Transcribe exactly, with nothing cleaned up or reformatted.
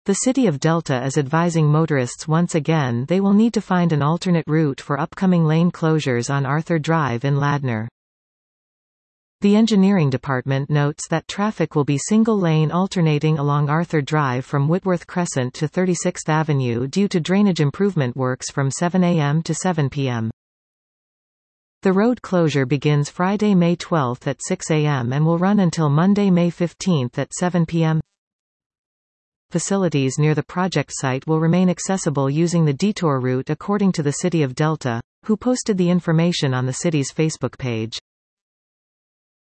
The City of Delta is advising motorists once again they will need to find an alternate route for upcoming lane closures on Arthur Drive in Ladner. The engineering department notes that traffic will be single-lane alternating along Arthur Drive from Whitworth Crescent to thirty-sixth Avenue due to drainage improvement works from seven a m to seven p m The road closure begins Friday, May twelfth at six a m and will run until Monday, May fifteenth at seven p m Facilities near the project site will remain accessible using the detour route according to the City of Delta, who posted the information on the city's Facebook page.